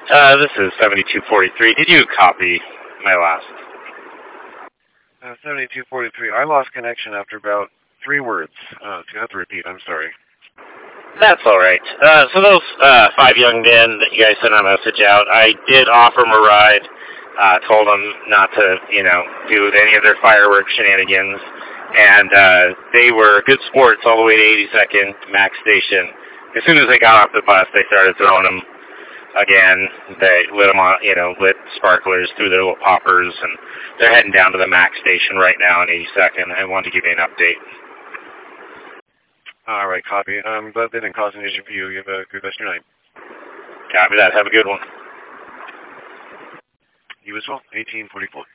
This is 7243. Did you copy my last? 7243. I lost connection after about 3 words. So you have to repeat. I'm sorry. That's all right. So those 5 young men that you guys sent a message out, I did offer them a ride. Told them not to, do any of their fireworks shenanigans. And they were good sports all the way to 82nd Max Station. As soon as they got off the bus, they started throwing them again. They lit them on, lit sparklers through their little poppers, and they're heading down to the Max Station right now on 82nd. I wanted to give you an update. All right, copy. I'm glad they didn't cause an issue for you. You have a good rest of your night. Copy that. Have a good one. You as well. 1844.